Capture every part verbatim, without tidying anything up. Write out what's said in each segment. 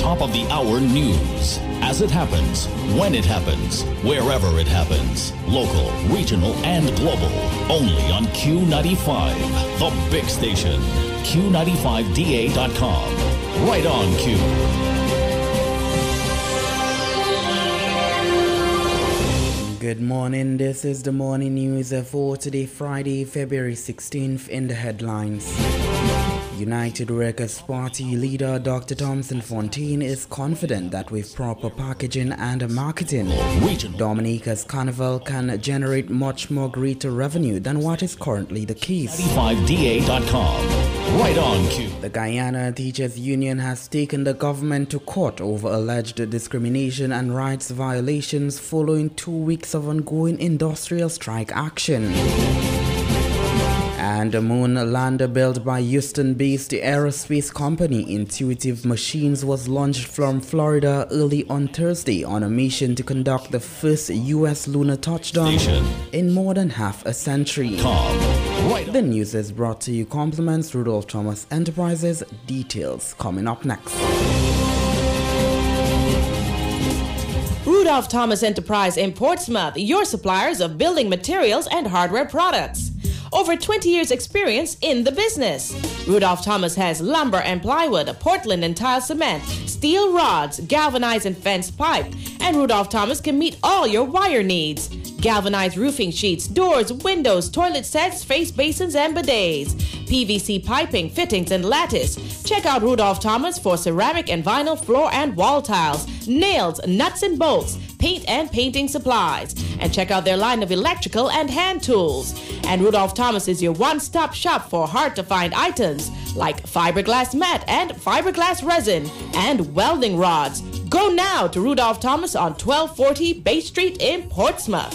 top of the hour news. As it happens, when it happens, wherever it happens. Local, regional, and global. Only on Q ninety-five, the big station. Q ninety-five D A dot com. Right on Q. Good morning, this is the morning news for today, Friday, February sixteenth. In the headlines, United Workers' Party leader Doctor Thompson Fontaine is confident that with proper packaging and marketing, Regional. Dominica's Carnival can generate much more greater revenue than what is currently the case. ninety-five D A dot com. Right on Q. The Guyana Teachers Union has taken the government to court over alleged discrimination and rights violations following two weeks of ongoing industrial strike action. And a moon lander built by Houston-based aerospace company Intuitive Machines was launched from Florida early on Thursday on a mission to conduct the first U S lunar touchdown Station. in more than half a century. Right. The news is brought to you compliments Rudolph Thomas Enterprises. Details coming up next. Rudolph Thomas Enterprise in Portsmouth, your suppliers of building materials and hardware products. Over twenty years experience in the business. Rudolph Thomas has lumber and plywood, Portland and tile cement, steel rods, galvanized and fenced pipe, and Rudolph Thomas can meet all your wire needs. Galvanized roofing sheets, doors, windows, toilet sets, face basins, and bidets. P V C piping, fittings, and lattice. Check out Rudolph Thomas for ceramic and vinyl floor and wall tiles, nails, nuts and bolts, paint and painting supplies. And check out their line of electrical and hand tools. And Rudolph Thomas is your one-stop shop for hard-to-find items like fiberglass mat and fiberglass resin and welding rods. Go now to Rudolph Thomas on twelve forty Bay Street in Portsmouth.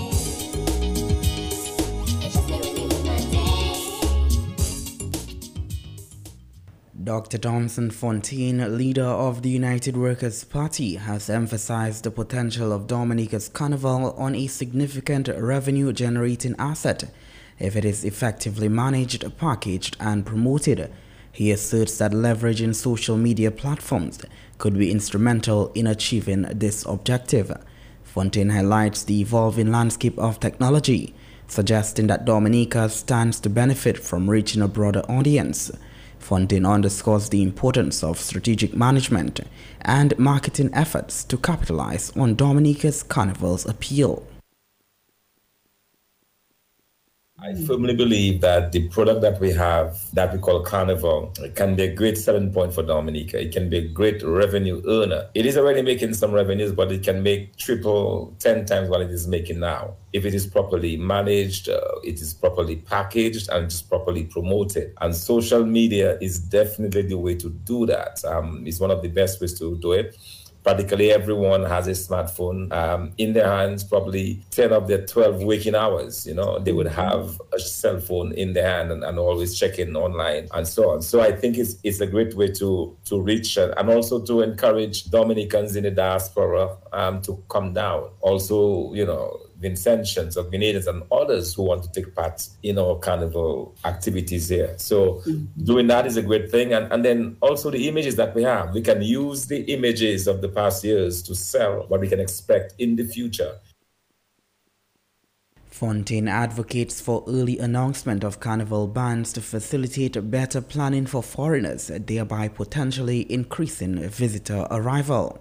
Doctor Thompson Fontaine, leader of the United Workers' Party, has emphasized the potential of Dominica's Carnival on a significant revenue-generating asset if it is effectively managed, packaged, and promoted. He asserts that leveraging social media platforms could be instrumental in achieving this objective. Fontaine highlights the evolving landscape of technology, suggesting that Dominica stands to benefit from reaching a broader audience. Fontaine underscores the importance of strategic management and marketing efforts to capitalize on Dominica's Carnival's appeal. I firmly believe that the product that we have, that we call Carnival, it can be a great selling point for Dominica. It can be a great revenue earner. It is already making some revenues, but it can make triple, ten times what it is making now. If it is properly managed, uh, it is properly packaged, and it is properly promoted. And social media is definitely the way to do that. Um, it's one of the best ways to do it. Practically everyone has a smartphone um, in their hands, probably ten of their twelve waking hours. You know, they would have a cell phone in their hand and, and always checking online and so on. So I think it's it's a great way to to reach and, and also to encourage Dominicans in the diaspora um, to come down. Also, you know, Vincentians or Grenadians and others who want to take part in our carnival activities here. So mm-hmm. doing that is a great thing. And, and then also the images that we have, we can use the images of the past years to sell what we can expect in the future. Fontaine advocates for early announcement of carnival bans to facilitate better planning for foreigners, thereby potentially increasing visitor arrival.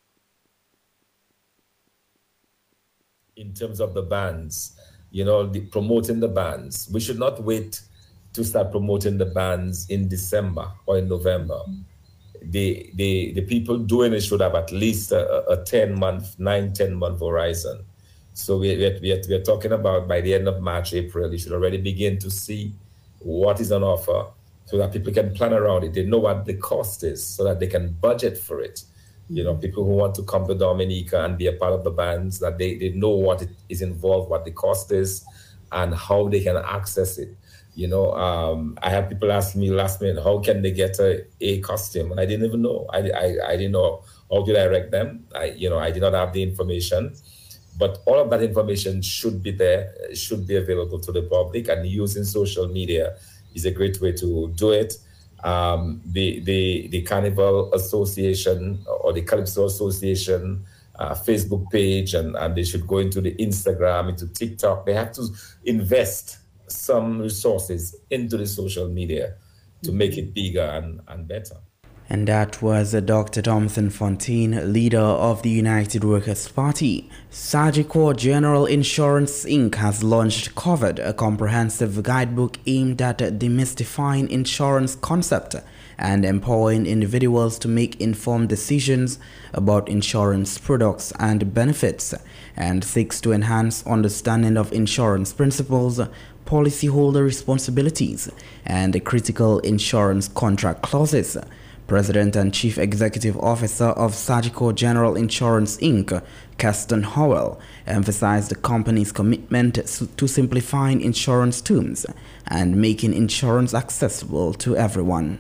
In terms of the bands, you know, the, promoting the bands, we should not wait to start promoting the bands in December or in November. The the the people doing it should have at least a, a ten month, nine, ten month horizon. So we we we are, we are talking about by the end of March, April, you should already begin to see what is on offer so that people can plan around it. They know what the cost is so that they can budget for it. You know, people who want to come to Dominica and be a part of the bands, that they, they know what it is involved, what the cost is, and how they can access it. You know, um, I had people ask me last minute, how can they get a, a costume? And I didn't even know. I, I, I didn't know how to direct them. I, you know, I did not have the information. But all of that information should be there, should be available to the public, and using social media is a great way to do it. um, the, the, the Carnival Association or the Calypso Association uh, Facebook page, and, and they should go into the Instagram, into TikTok. They have to invest some resources into the social media to make it bigger and, and better. And that was Doctor Thompson Fontaine, leader of the United Workers' Party. Sagicor General Insurance Incorporated has launched Covered, a comprehensive guidebook aimed at demystifying insurance concept and empowering individuals to make informed decisions about insurance products and benefits, and seeks to enhance understanding of insurance principles, policyholder responsibilities, and critical insurance contract clauses. President and Chief Executive Officer of Sagicor General Insurance Incorporated, Keston Howell, emphasized the company's commitment to simplifying insurance terms and making insurance accessible to everyone.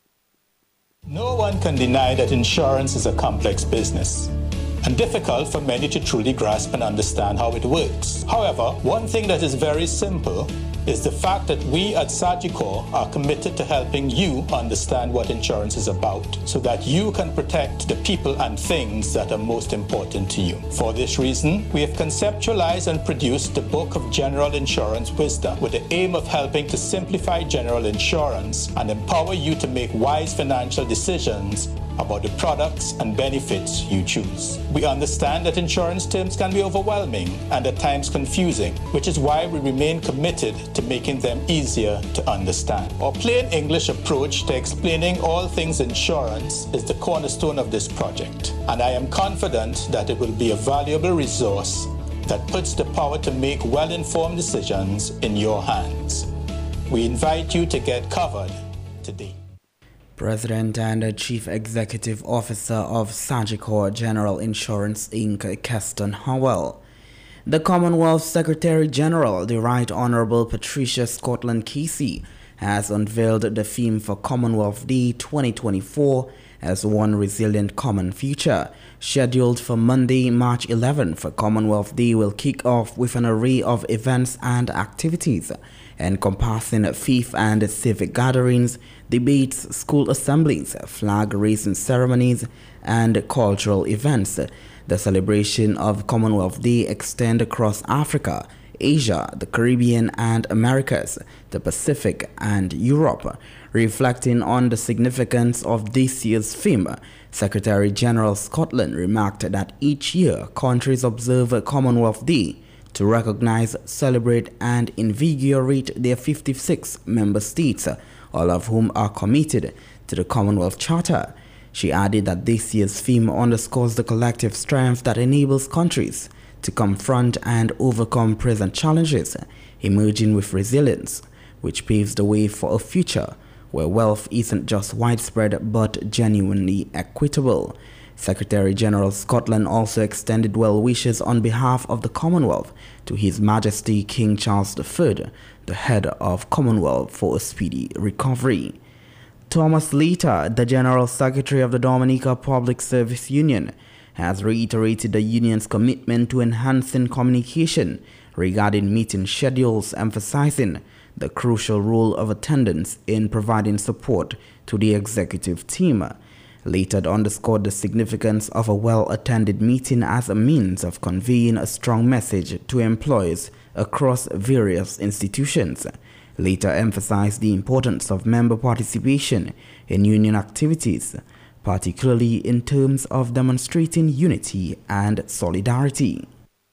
No one can deny that insurance is a complex business and difficult for many to truly grasp and understand how it works. However, one thing that is very simple is the fact that we at Sagicor are committed to helping you understand what insurance is about so that you can protect the people and things that are most important to you. For this reason, we have conceptualized and produced the Book of General Insurance Wisdom with the aim of helping to simplify general insurance and empower you to make wise financial decisions about the products and benefits you choose. We understand that insurance terms can be overwhelming and at times confusing, which is why we remain committed to making them easier to understand. Our plain English approach to explaining all things insurance is the cornerstone of this project, and I am confident that it will be a valuable resource that puts the power to make well-informed decisions in your hands. We invite you to get covered today. President and Chief Executive Officer of Sagicor General Insurance Incorporated, Keston Howell. The Commonwealth Secretary General, the Right Honourable Patricia Scotland Casey, has unveiled the theme for Commonwealth Day twenty twenty-four as One Resilient Common Future. Scheduled for Monday, March eleventh, Commonwealth Day will kick off with an array of events and activities encompassing faith and civic gatherings, debates, school assemblies, flag-raising ceremonies, and cultural events. The celebration of Commonwealth Day extends across Africa, Asia, the Caribbean and Americas, the Pacific and Europe. Reflecting on the significance of this year's theme, Secretary General Scotland remarked that each year countries observe Commonwealth Day to recognize, celebrate and invigorate their fifty-six member states, all of whom are committed to the Commonwealth Charter. She added that this year's theme underscores the collective strength that enables countries to confront and overcome present challenges, emerging with resilience, which paves the way for a future where wealth isn't just widespread but genuinely equitable. Secretary General Scotland also extended well wishes on behalf of the Commonwealth to His Majesty King Charles the Third, the head of Commonwealth, for a speedy recovery. Thomas Leiter, the General Secretary of the Dominica Public Service Union, has reiterated the union's commitment to enhancing communication regarding meeting schedules, emphasizing the crucial role of attendance in providing support to the executive team. Later underscored the significance of a well-attended meeting as a means of conveying a strong message to employees across various institutions. Later emphasized the importance of member participation in union activities, particularly in terms of demonstrating unity and solidarity.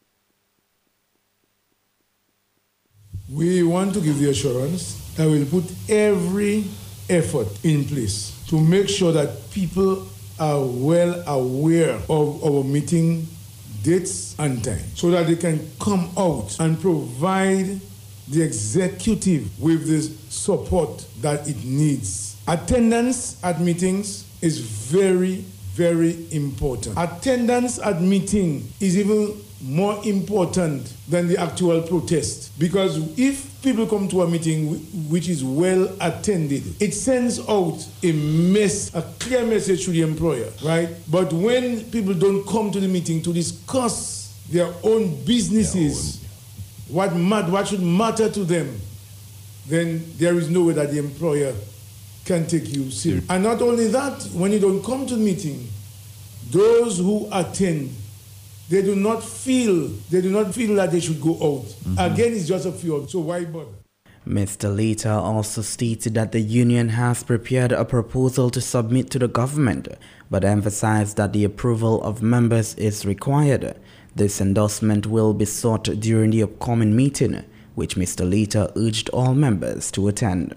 We want to give the assurance that we'll put every effort in place to make sure that people are well aware of our meeting dates and time so that they can come out and provide the executive with the support that it needs. Attendance at meetings is very, very important. Attendance at meeting is even more important than the actual protest, because if people come to a meeting which is well attended, it sends out a mess, a clear message to the employer, right? But when people don't come to the meeting to discuss their own businesses, their own. What, mat- what should matter to them, then there is no way that the employer can take you serious. And not only that, when you don't come to the meeting, those who attend, they do not feel, they do not feel that they should go out. Mm-hmm. Again, it's just a fear, so why bother? Mister Lita also stated that the union has prepared a proposal to submit to the government, but emphasized that the approval of members is required. This endorsement will be sought during the upcoming meeting, which Mister Lita urged all members to attend.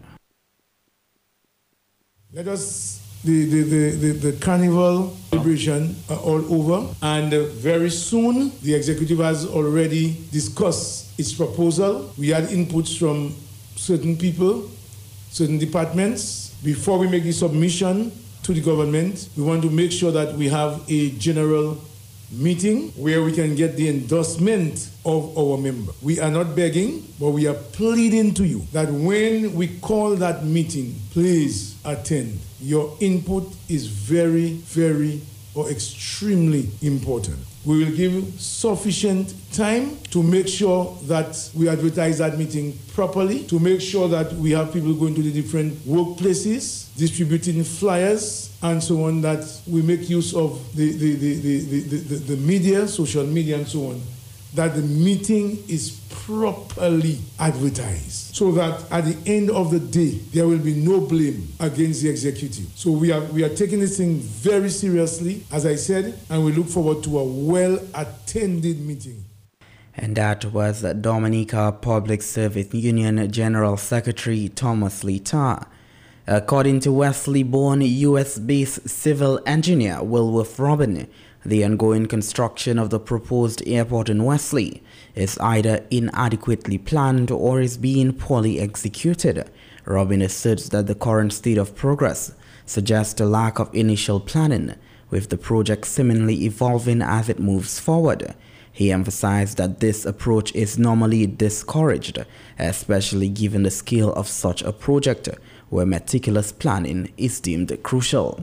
Let us, the, the, the, the, the carnival celebration are all over, and uh, very soon the executive has already discussed its proposal. We had inputs from certain people, certain departments. Before we make the submission to the government, we want to make sure that we have a general meeting where we can get the endorsement of our member. We are not begging, but we are pleading to you that when we call that meeting, please attend. Your input is very, very, or extremely important. We will give you sufficient time to make sure that we advertise that meeting properly, to make sure that we have people going to the different workplaces, distributing flyers, and so on, that we make use of the, the, the, the, the, the, the media, social media, and so on, that the meeting is properly advertised, so that at the end of the day, there will be no blame against the executive. So we are, we are taking this thing very seriously, as I said, and we look forward to a well-attended meeting. And that was Dominica Public Service Union General Secretary Thomas Lita. According to Wesley-born U S-based civil engineer Wilworth Robin, the ongoing construction of the proposed airport in Wesley is either inadequately planned or is being poorly executed. Robin asserts that the current state of progress suggests a lack of initial planning, with the project seemingly evolving as it moves forward. He emphasized that this approach is normally discouraged, especially given the scale of such a project, where meticulous planning is deemed crucial.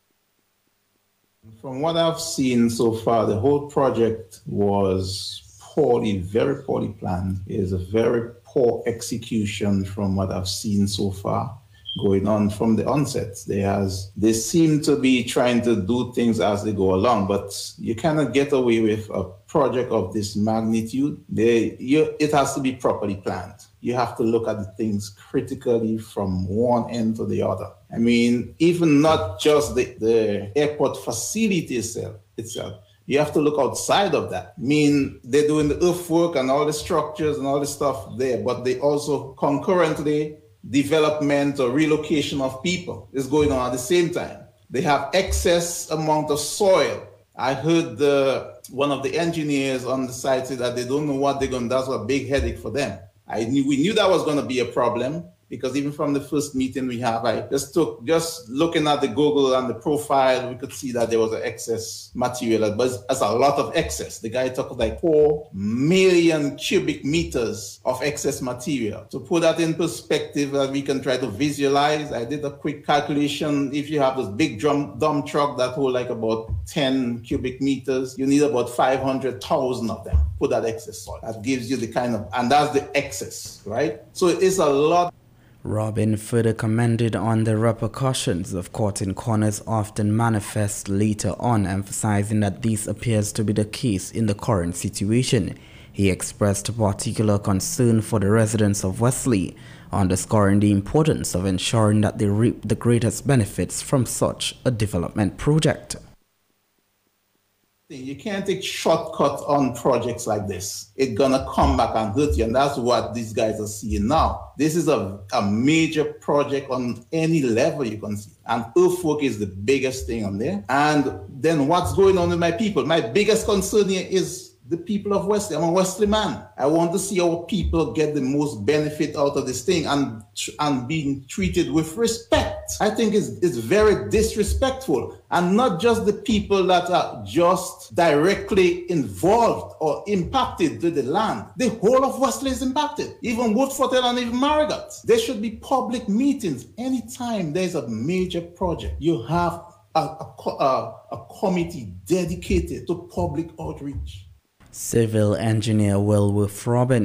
From what I've seen so far, the whole project was poorly, very poorly planned. It is a very poor execution from what I've seen so far going on from the onset. They, has, they seem to be trying to do things as they go along, but you cannot get away with a project of this magnitude. They, you, it has to be properly planned. You have to look at the things critically from one end to the other. I mean, even not just the, the airport facility itself, itself, you have to look outside of that. I mean, they're doing the earthwork and all the structures and all the stuff there, but they also concurrently development or relocation of people is going on at the same time. They have excess amount of soil. I heard the, one of the engineers on the site say that they don't know what they're going to do. That's a big headache for them. I knew, we knew that was going to be a problem, because even from the first meeting we have, I just took, just looking at the Google and the profile, we could see that there was an excess material, but it's a lot of excess. The guy talked like four million cubic meters of excess material. To put that in perspective, that we can try to visualize, I did a quick calculation. If you have this big drum, dump truck that hold like about ten cubic meters, you need about five hundred thousand of them. Put that excess soil. That gives you the kind of, and that's the excess, right? So it's a lot. Robin further commented on the repercussions of cutting corners often manifest later on, emphasizing that this appears to be the case in the current situation. He expressed particular concern for the residents of Wesley, underscoring the importance of ensuring that they reap the greatest benefits from such a development project. You can't take shortcuts on projects like this. It's gonna come back and hurt you, and that's what these guys are seeing now. This is a, a major project on any level you can see, and earthwork is the biggest thing on there. And then what's going on with my people? My biggest concern here is the people of Wesley. I'm a Wesley man. I want to see our people get the most benefit out of this thing and, and being treated with respect. I think it's, it's very disrespectful. And not just the people that are just directly involved or impacted to the land. The whole of Wesley is impacted. Even Woodford and even Marigot. There should be public meetings. Anytime there's a major project, you have a, a, a, a committee dedicated to public outreach. Civil engineer Wilworth Robin.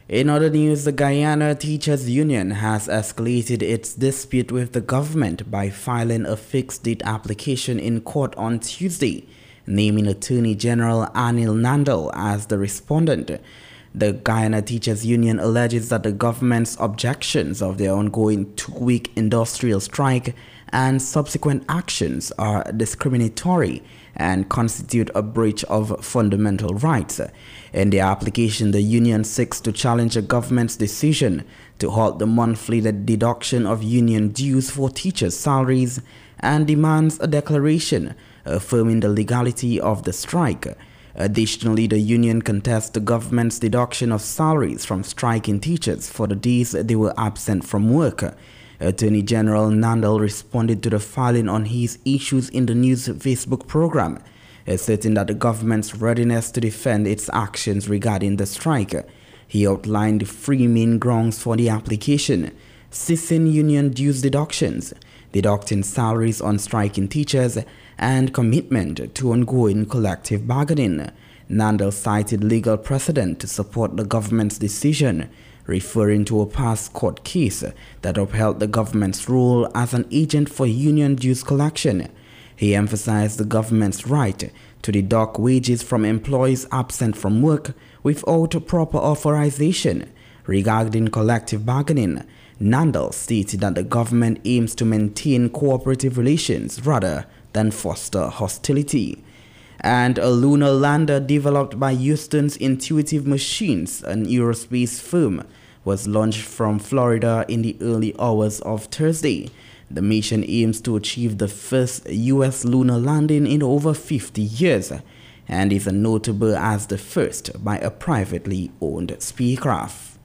In other news, the Guyana Teachers Union has escalated its dispute with the government by filing a fixed date application in court on Tuesday, naming Attorney General Anil Nandal as the respondent. The Guyana Teachers Union alleges that the government's objections of their ongoing two-week industrial strike and subsequent actions are discriminatory and constitute a breach of fundamental rights. In their application, the union seeks to challenge the government's decision to halt the monthly deduction of union dues for teachers' salaries and demands a declaration affirming the legality of the strike. Additionally, the union contests the government's deduction of salaries from striking teachers for the days they were absent from work. Attorney General Nandal responded to the filing on his Issues in the News Facebook program, asserting that the government's readiness to defend its actions regarding the strike. He outlined the three main grounds for the application: ceasing union dues deductions, deducting salaries on striking teachers, and commitment to ongoing collective bargaining. Nandal cited legal precedent to support the government's decision, referring to a past court case that upheld the government's role as an agent for union dues collection. He emphasized the government's right to deduct wages from employees absent from work without proper authorization. Regarding collective bargaining, Nandal stated that the government aims to maintain cooperative relations rather than foster hostility. And a lunar lander developed by Houston's Intuitive Machines, an aerospace firm, was launched from Florida in the early hours of Thursday. The mission aims to achieve the first U S lunar landing in over fifty years and is notable as the first by a privately owned spacecraft.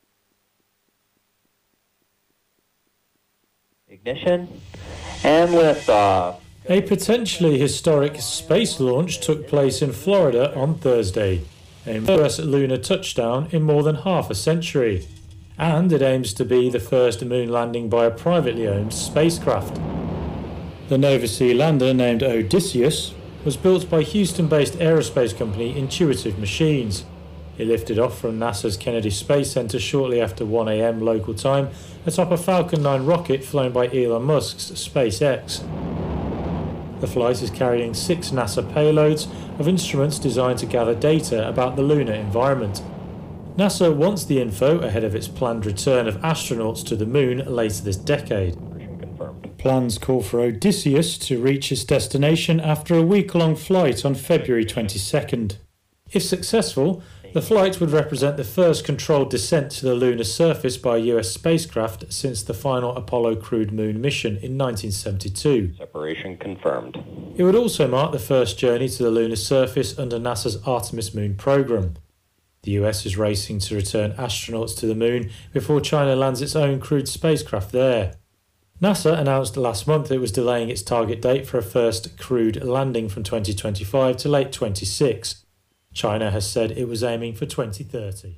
Ignition and liftoff. A potentially historic space launch took place in Florida on Thursday, a first lunar touchdown in more than half a century, and it aims to be the first moon landing by a privately owned spacecraft. The Nova Sea lander, named Odysseus, was built by Houston-based aerospace company Intuitive Machines. It lifted off from NASA's Kennedy Space Center shortly after one a m local time atop a Falcon nine rocket flown by Elon Musk's SpaceX. The flight is carrying six NASA payloads of instruments designed to gather data about the lunar environment. NASA wants the info ahead of its planned return of astronauts to the moon later this decade. Plans call for Odysseus to reach its destination after a week-long flight on February twenty-second. If successful, the flight would represent the first controlled descent to the lunar surface by a U S spacecraft since the final Apollo crewed moon mission in nineteen seventy-two. Separation confirmed. It would also mark the first journey to the lunar surface under NASA's Artemis moon program. The U S is racing to return astronauts to the moon before China lands its own crewed spacecraft there. NASA announced last month it was delaying its target date for a first crewed landing from twenty twenty-five to late twenty-six. China has said it was aiming for twenty thirty.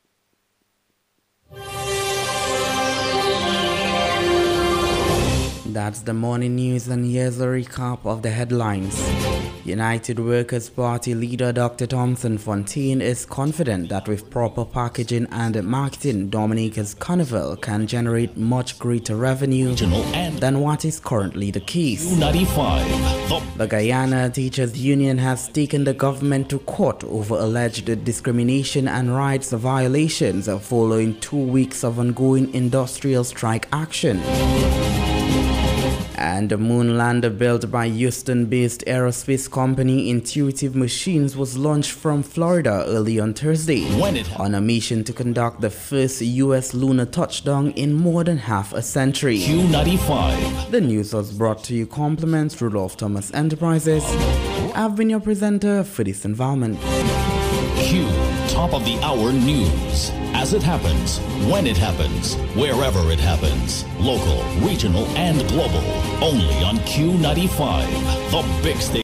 That's the morning news, and here's a recap of the headlines. United Workers' Party leader Doctor Thompson Fontaine is confident that with proper packaging and marketing, Dominica's Carnival can generate much greater revenue than what is currently the case. ninety-five. The, the Guyana Teachers Union has taken the government to court over alleged discrimination and rights violations following two weeks of ongoing industrial strike action. And the moon lander built by Houston-based aerospace company Intuitive Machines was launched from Florida early on Thursday on a mission to conduct the first U S lunar touchdown in more than half a century. Q ninety-five. The news was brought to you compliments Rudolph Thomas Enterprises. I've been your presenter for this environment. Q top of the hour news. As it happens, when it happens, wherever it happens. Local, regional, and global. Only on Q ninety-five, the big station.